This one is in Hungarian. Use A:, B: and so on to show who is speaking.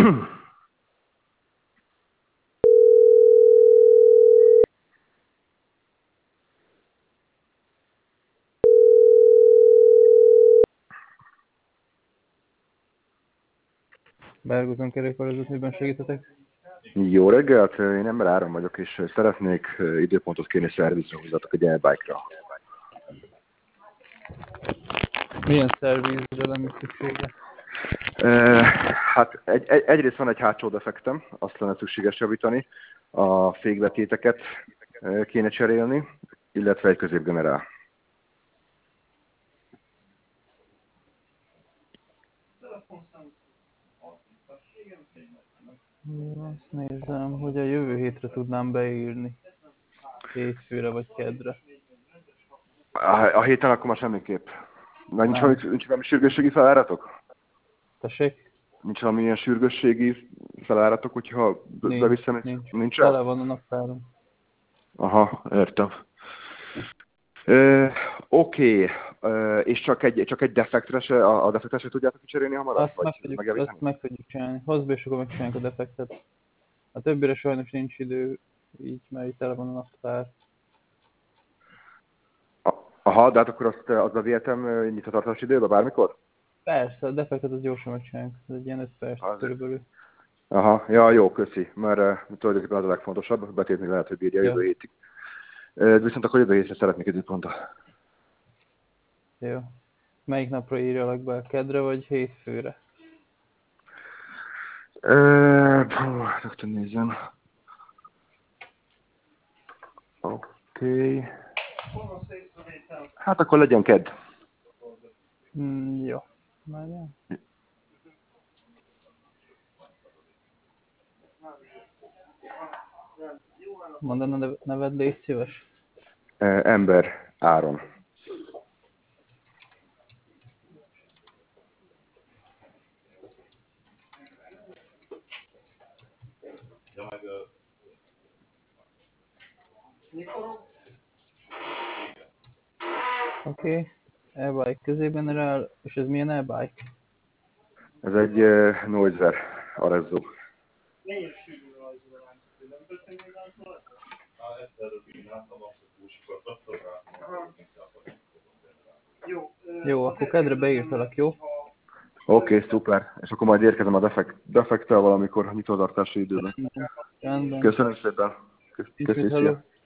A: Bergúton kerékpározót, miben segíthetek?
B: Jó reggelt, én ember Áron vagyok, és szeretnék időpontot kérni szervizre hozzátok egy e-bike-ra.
A: Milyen szervízre lenne szüksége?
B: Hát egyrészt van egy hátsó defektem, azt lenne szükséges javítani, a fékbetéteket kéne cserélni, illetve egy középgenerál.
A: Azt nézem, hogy a jövő hétre tudnám beírni. Hétfőre vagy kedre.
B: A héten akkor már semmiképp. Nincs valami sürgősségi feláratok?
A: Tessék?
B: Nincs valami ilyen sürgősségi feláratok, hogyha beviszem?
A: Nincs. Tele van a naptáron.
B: Aha, értem. Oké. És csak egy defektre a defektre se tudjátok kicserélni hamarabb?
A: Azt meg tudjuk csinálni. Hozd be, és akkor megcsináljuk a defektet. A többire sajnos nincs idő, így, mert itt tele van a naptár.
B: Aha, de hát akkor azzal vihetem nyitvatartási időbe bármikor?
A: Persze, a defektet az gyorsan megcsináljuk. Ez egy ilyen 5 perc körülbelül.
B: Aha, ja, jó, köszi, mert tulajdonképpen az a legfontosabb, a betét még lehet, hogy bírja jövő hétig. Viszont akkor jövő hétre szeretnék időpontot.
A: Jó. Melyik napra írjalak be? Kedre vagy hétfőre?
B: Rögtön nézem. Oké. Hát akkor legyen kedd.
A: Jó. Várjál. Mondd a neved, légy szíves.
B: Ember Áron.
A: Oké. E-bike középgenerál, és ez milyen e-bike?
B: Ez egy Noiser Arezzo.
A: Jó, akkor kedre beírtalak, jó?
B: Oké, szuper. És akkor majd érkezem a defekttel valamikor a nyitvatartási időben.
A: Rendben.
B: Köszönöm szépen. Köszönöm.